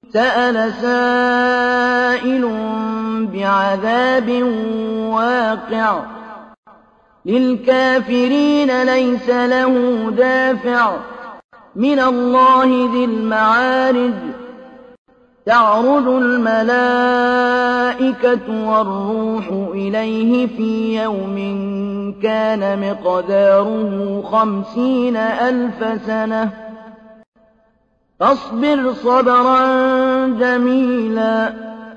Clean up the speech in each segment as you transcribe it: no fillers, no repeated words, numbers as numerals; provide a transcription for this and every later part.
سأل سائل بعذاب واقع للكافرين ليس له دافع من الله ذي المعارج تعرج الملائكة والروح إليه في يوم كان مقداره 50,000 سنة فاصبر صبرا جميلا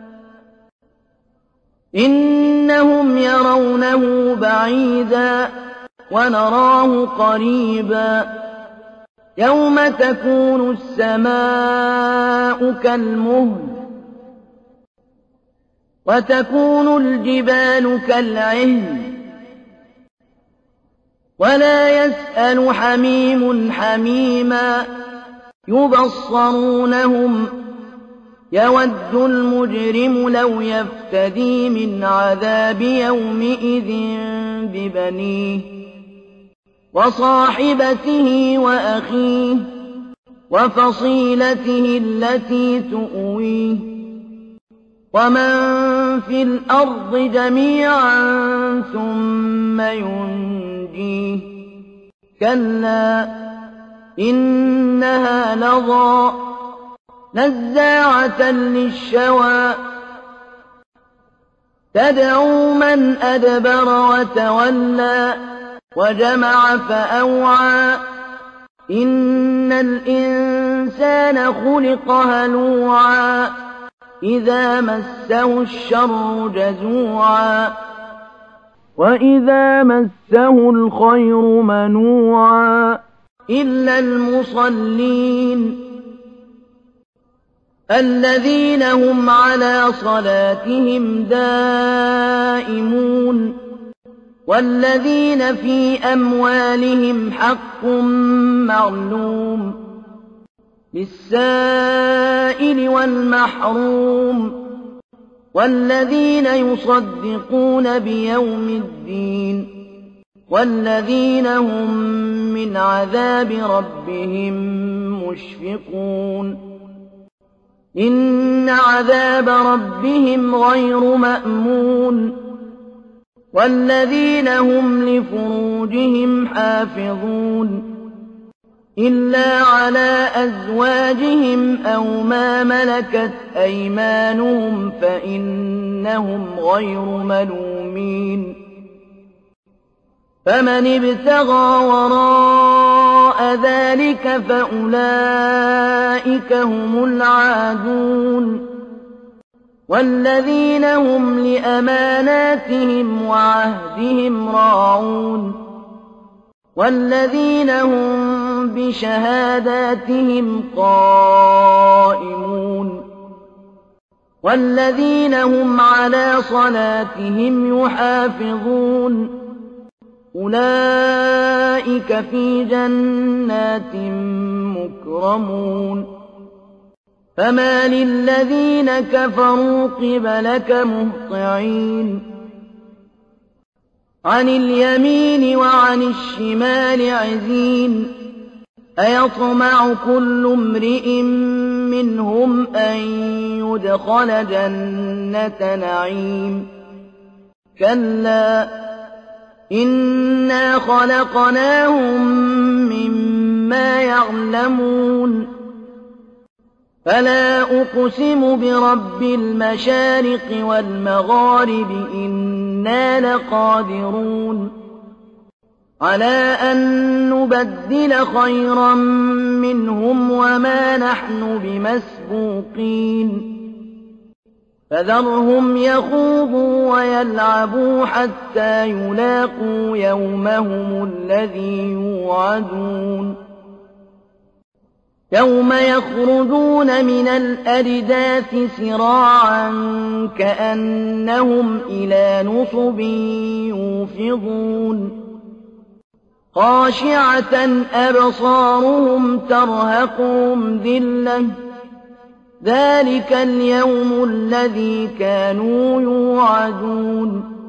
إنهم يرونه بعيدا ونراه قريبا يوم تكون السماء كالمهل وتكون الجبال كالعهن ولا يسأل حميم حميما يبصرونهم يود المجرم لو يفتدي من عذاب يومئذ ببنيه وصاحبته وأخيه وفصيلته التي تؤويه ومن في الأرض جميعا ثم ينجيه كلا إنها لظى نزاعة للشوى تدعو من أدبر وتولى وجمع فأوعى إن الإنسان خلق هلوعا إذا مسه الشر جزوعا وإذا مسه الخير منوعا إلا المصلين الذين هم على صلاتهم دائمون والذين في أموالهم حق معلوم للسائل والمحروم والذين يصدقون بيوم الدين والذين هم من عذاب ربهم مشفقون إن عذاب ربهم غير مأمون والذين هم لفروجهم حافظون إلا على أزواجهم أو ما ملكت أيمانهم فإنهم غير ملومين فمن ابتغى وراء ذلك فأولئك هم العادون والذين هم لأماناتهم وعهدهم راعون والذين هم بشهاداتهم قائمون والذين هم على صلاتهم يحافظون أولئك في جنات مكرمون فما للذين كفروا قبلك مهطعين عن اليمين وعن الشمال عزين أيطمع كل امرئ منهم أن يدخل جنة نعيم كلا إنا خلقناهم مما يعلمون فلا أقسم برب المشارق والمغارب إنا لقادرون على أن نبدل خيرا منهم وما نحن بمسبوقين فذرهم يخوضوا ويلعبوا حتى يلاقوا يومهم الذي يوعدون يوم يخرجون من الأجداث سراعا كأنهم إلى نصب يوفضون خاشعة أبصارهم ترهقهم ذلة ذلك اليوم الذي كانوا يوعدون